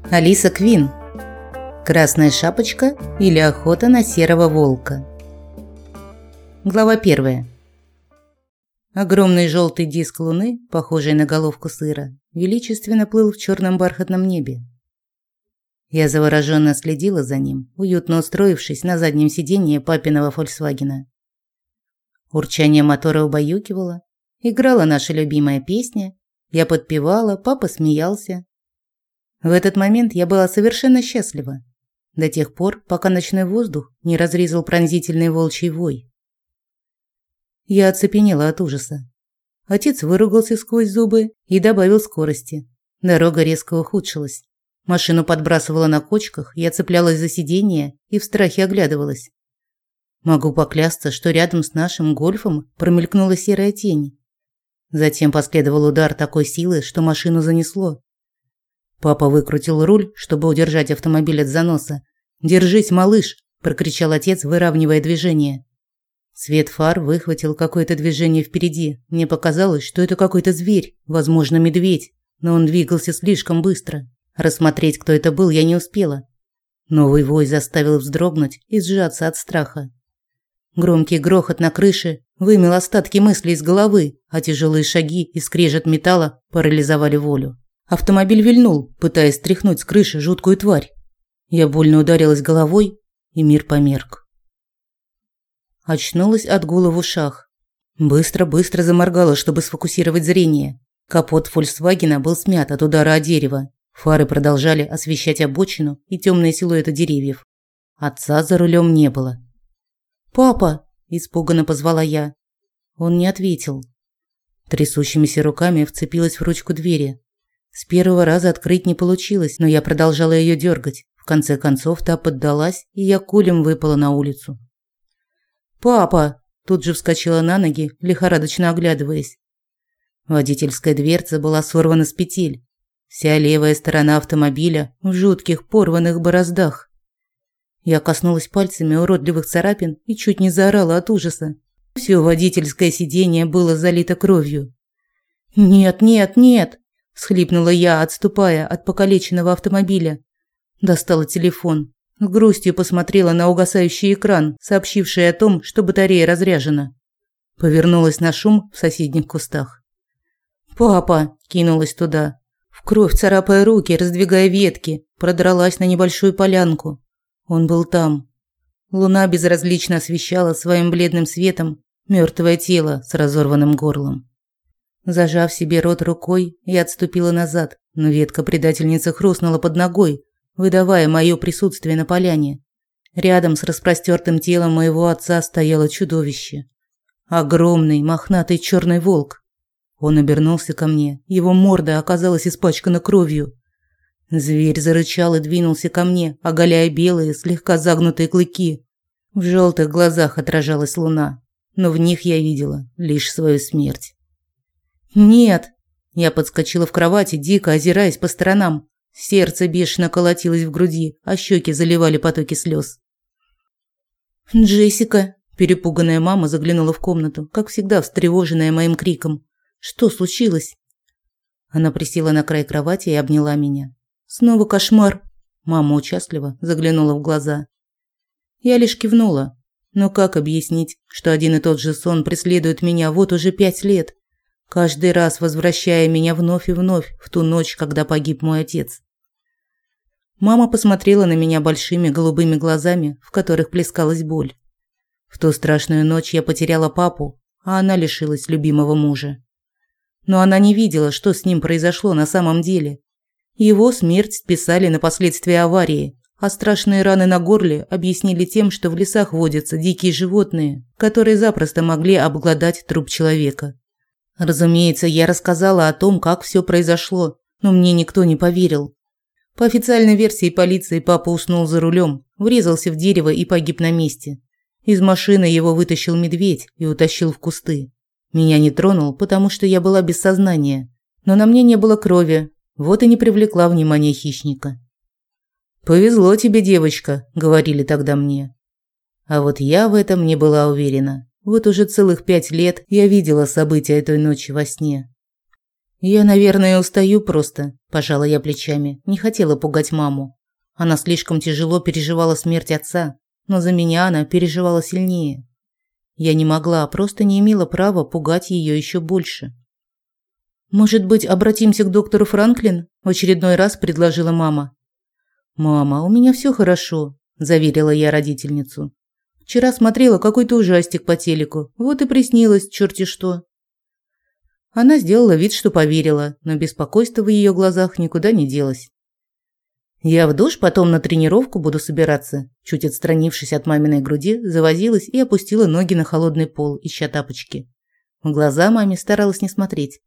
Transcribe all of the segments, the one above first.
Алиса Квин. Красная шапочка или охота на серого волка. Глава 1. Огромный желтый диск луны, похожий на головку сыра, величественно плыл в черном бархатном небе. Я завороженно следила за ним, уютно устроившись на заднем сиденье папиного «Фольксвагена». Урчание мотора убаюкивало, играла наша любимая песня, я подпевала, папа смеялся. В этот момент я была совершенно счастлива, до тех пор, пока ночной воздух не разрезал пронзительный волчий вой. Я оцепенела от ужаса. Отец выругался сквозь зубы и добавил скорости. Дорога резко ухудшилась. Машину подбрасывала на кочках, я цеплялась за сиденье и в страхе оглядывалась. Могу поклясться, что рядом с нашим гольфом промелькнула серая тень. Затем последовал удар такой силы, что машину занесло. Папа выкрутил руль, чтобы удержать автомобиль от заноса. «Держись, малыш!» – прокричал отец, выравнивая движение. Свет фар выхватил какое-то движение впереди. Мне показалось, что это какой-то зверь, возможно, медведь, но он двигался слишком быстро. Рассмотреть, кто это был, я не успела. Новый вой заставил вздрогнуть и сжаться от страха. Громкий грохот на крыше вымел остатки мыслей из головы, а тяжелые шаги и скрежет металла парализовали волю. Автомобиль вильнул, пытаясь стряхнуть с крыши жуткую тварь. Я больно ударилась головой, и мир померк. Очнулась от гула в ушах. Быстро заморгала, чтобы сфокусировать зрение. Капот «Фольксвагена» был смят от удара о дерево. Фары продолжали освещать обочину и темные силуэты деревьев. Отца за рулем не было. «Папа!» – испуганно позвала я. Он не ответил. Трясущимися руками вцепилась в ручку двери. С первого раза открыть не получилось, но я продолжала ее дергать. В конце концов та поддалась, и я кулем выпала на улицу. «Папа!» – тут же вскочила на ноги, лихорадочно оглядываясь. Водительская дверца была сорвана с петель. Вся левая сторона автомобиля в жутких порванных бороздах. Я коснулась пальцами уродливых царапин и чуть не заорала от ужаса. Все водительское сиденье было залито кровью. «Нет!» – всхлипнула я, отступая от покалеченного автомобиля. Достала телефон. С грустью посмотрела на угасающий экран, сообщивший о том, что батарея разряжена. Повернулась на шум в соседних кустах. «Папа!» – кинулась туда. В кровь царапая руки, раздвигая ветки, продралась на небольшую полянку. Он был там. Луна безразлично освещала своим бледным светом мертвое тело с разорванным горлом. Зажав себе рот рукой, я отступила назад, но ветка предательницы хрустнула под ногой, выдавая моё присутствие на поляне. Рядом с распростертым телом моего отца стояло чудовище. Огромный, мохнатый черный волк. Он обернулся ко мне, его морда оказалась испачкана кровью. Зверь зарычал и двинулся ко мне, оголяя белые, слегка загнутые клыки. В желтых глазах отражалась луна, но в них я видела лишь свою смерть. «Нет!» Я подскочила в кровати, дико озираясь по сторонам. Сердце бешено колотилось в груди, а щеки заливали потоки слез. «Джессика!» Перепуганная мама заглянула в комнату, как всегда встревоженная моим криком. «Что случилось?» Она присела на край кровати и обняла меня. «Снова кошмар!» Мама участливо заглянула в глаза. Я лишь кивнула. Но как объяснить, что один и тот же сон преследует меня вот уже 5 лет? Каждый раз возвращая меня вновь и вновь в ту ночь, когда погиб мой отец. Мама посмотрела на меня большими голубыми глазами, в которых плескалась боль. В ту страшную ночь я потеряла папу, а она лишилась любимого мужа. Но она не видела, что с ним произошло на самом деле. Его смерть списали на последствия аварии, а страшные раны на горле объяснили тем, что в лесах водятся дикие животные, которые запросто могли обглодать труп человека. Разумеется, я рассказала о том, как все произошло, но мне никто не поверил. По официальной версии полиции, папа уснул за рулем, врезался в дерево и погиб на месте. Из машины его вытащил медведь и утащил в кусты. Меня не тронул, потому что я была без сознания, но на мне не было крови, вот и не привлекла внимания хищника. «Повезло тебе, девочка», – говорили тогда мне. А вот я в этом не была уверена. Вот уже целых 5 лет я видела события той ночи во сне. «Я, наверное, устаю просто», – пожала я плечами. Не хотела пугать маму. Она слишком тяжело переживала смерть отца, но за меня она переживала сильнее. Я не могла, просто не имела права пугать ее еще больше. «Может быть, обратимся к доктору Франклин?» – в очередной раз предложила мама. «Мама, у меня все хорошо», – заверила я родительницу. «Вчера смотрела какой-то ужастик по телеку, вот и приснилось черти что». Она сделала вид, что поверила, но беспокойство в ее глазах никуда не делось. «Я в душ, потом на тренировку буду собираться», чуть отстранившись от маминой груди, завозилась и опустила ноги на холодный пол, ища тапочки. В глаза маме старалась не смотреть.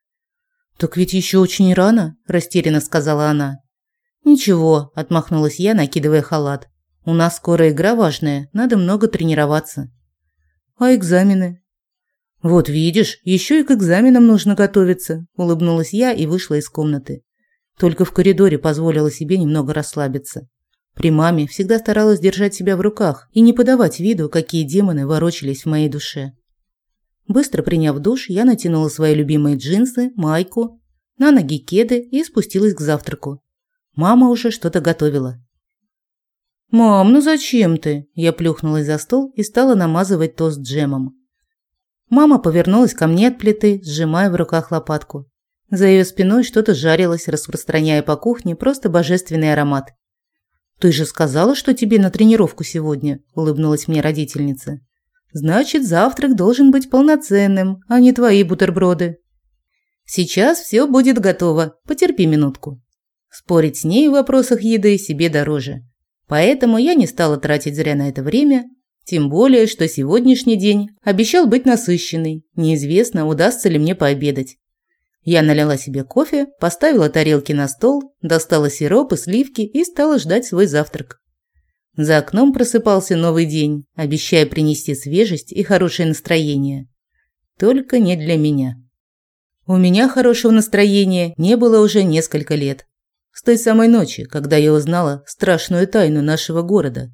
«Так ведь еще очень рано», – растерянно сказала она. «Ничего», – отмахнулась я, накидывая халат. «У нас скоро игра важная, надо много тренироваться». «А экзамены?» «Вот видишь, еще и к экзаменам нужно готовиться», – улыбнулась я и вышла из комнаты. Только в коридоре позволила себе немного расслабиться. При маме всегда старалась держать себя в руках и не подавать виду, какие демоны ворочались в моей душе. Быстро приняв душ, я натянула свои любимые джинсы, майку, на ноги кеды и спустилась к завтраку. Мама уже что-то готовила. «Мам, ну зачем ты?» Я плюхнулась за стол и стала намазывать тост джемом. Мама повернулась ко мне от плиты, сжимая в руках лопатку. За ее спиной что-то жарилось, распространяя по кухне просто божественный аромат. «Ты же сказала, что тебе на тренировку сегодня», – улыбнулась мне родительница. «Значит, завтрак должен быть полноценным, а не твои бутерброды». «Сейчас все будет готово, потерпи минутку». Спорить с ней в вопросах еды себе дороже. Поэтому я не стала тратить зря на это время, тем более, что сегодняшний день обещал быть насыщенный. Неизвестно, удастся ли мне пообедать. Я налила себе кофе, поставила тарелки на стол, достала сироп и сливки и стала ждать свой завтрак. За окном просыпался новый день, обещая принести свежесть и хорошее настроение. Только не для меня. У меня хорошего настроения не было уже несколько лет. С той самой ночи, когда я узнала страшную тайну нашего города.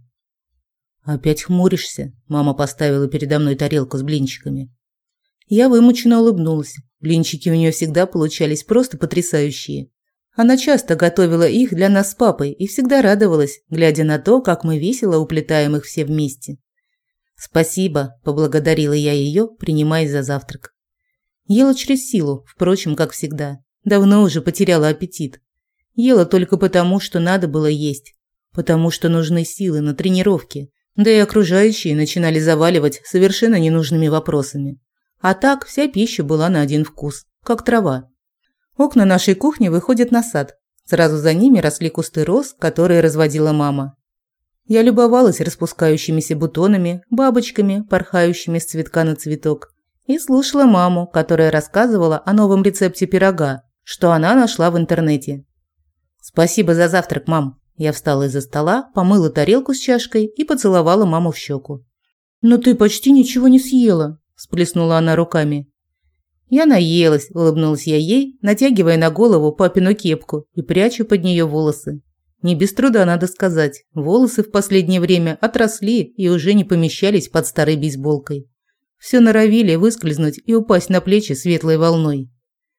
«Опять хмуришься?» – мама поставила передо мной тарелку с блинчиками. Я вымученно улыбнулась. Блинчики у нее всегда получались просто потрясающие. Она часто готовила их для нас с папой и всегда радовалась, глядя на то, как мы весело уплетаем их все вместе. «Спасибо», – поблагодарила я ее, принимаясь за завтрак. Ела через силу, впрочем, как всегда. Давно уже потеряла аппетит. Ела только потому, что надо было есть. Потому что нужны силы на тренировке. Да и окружающие начинали заваливать совершенно ненужными вопросами. А так вся пища была на один вкус, как трава. Окна нашей кухни выходят на сад. Сразу за ними росли кусты роз, которые разводила мама. Я любовалась распускающимися бутонами, бабочками, порхающими с цветка на цветок, и слушала маму, которая рассказывала о новом рецепте пирога, что она нашла в интернете. «Спасибо за завтрак, мам». Я встала из-за стола, помыла тарелку с чашкой и поцеловала маму в щеку. «Но ты почти ничего не съела», – всплеснула она руками. «Я наелась», – улыбнулась я ей, натягивая на голову папину кепку и прячу под нее волосы. Не без труда, надо сказать, волосы в последнее время отросли и уже не помещались под старой бейсболкой. Все норовили выскользнуть и упасть на плечи светлой волной.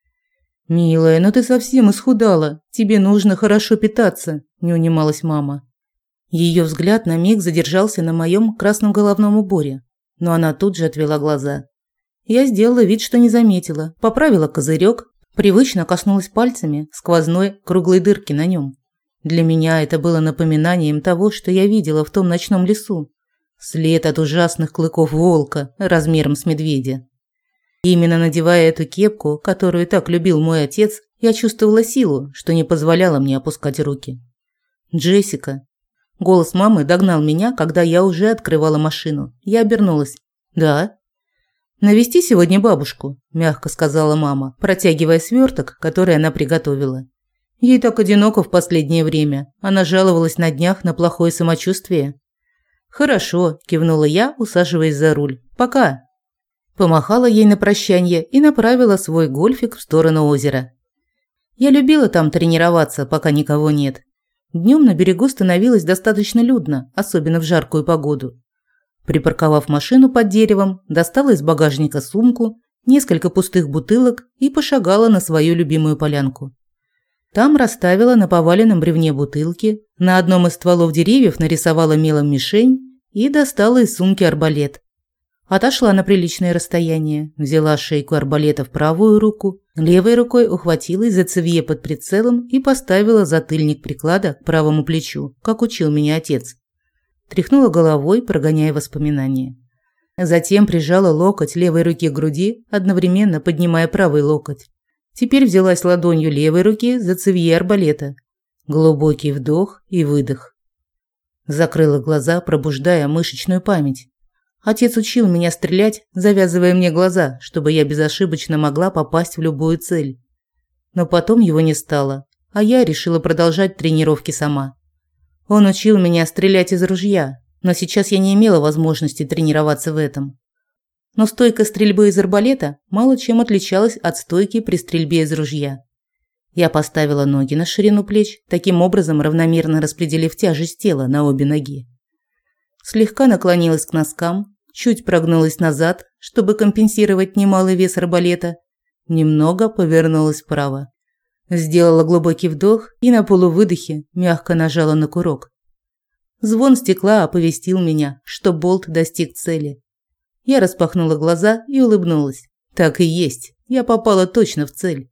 «Милая, но ты совсем исхудала. Тебе нужно хорошо питаться», – не унималась мама. Ее взгляд на миг задержался на моем красном головном уборе, но она тут же отвела глаза. Я сделала вид, что не заметила, поправила козырек, привычно коснулась пальцами сквозной круглой дырки на нем. Для меня это было напоминанием того, что я видела в том ночном лесу. След от ужасных клыков волка размером с медведя. Именно надевая эту кепку, которую так любил мой отец, я чувствовала силу, что не позволяло мне опускать руки. «Джессика». Голос мамы догнал меня, когда я уже открывала машину. Я обернулась. «Да?» «Навести сегодня бабушку», – мягко сказала мама, протягивая сверток, который она приготовила. Ей так одиноко в последнее время. Она жаловалась на днях на плохое самочувствие. «Хорошо», – кивнула я, усаживаясь за руль. «Пока». Помахала ей на прощание и направила свой гольфик в сторону озера. Я любила там тренироваться, пока никого нет. Днем на берегу становилось достаточно людно, особенно в жаркую погоду. Припарковав машину под деревом, достала из багажника сумку несколько пустых бутылок и пошагала на свою любимую полянку. Там расставила на поваленном бревне бутылки, на одном из стволов деревьев нарисовала мелом мишень и достала из сумки арбалет. Отошла на приличное расстояние, взяла шейку арбалета в правую руку, левой рукой ухватилась за цевье под прицелом и поставила затыльник приклада к правому плечу, как учил меня отец. Тряхнула головой, прогоняя воспоминания. Затем прижала локоть левой руки к груди, одновременно поднимая правый локоть. Теперь взялась ладонью левой руки за цевье арбалета. Глубокий вдох и выдох. Закрыла глаза, пробуждая мышечную память. Отец учил меня стрелять, завязывая мне глаза, чтобы я безошибочно могла попасть в любую цель. Но потом его не стало, а я решила продолжать тренировки сама. Он учил меня стрелять из ружья, но сейчас я не имела возможности тренироваться в этом. Но стойка стрельбы из арбалета мало чем отличалась от стойки при стрельбе из ружья. Я поставила ноги на ширину плеч, таким образом равномерно распределив тяжесть тела на обе ноги. Слегка наклонилась к носкам, чуть прогнулась назад, чтобы компенсировать немалый вес арбалета, немного повернулась вправо. Сделала глубокий вдох и на полувыдохе мягко нажала на курок. Звон стекла оповестил меня, что болт достиг цели. Я распахнула глаза и улыбнулась. Так и есть, я попала точно в цель.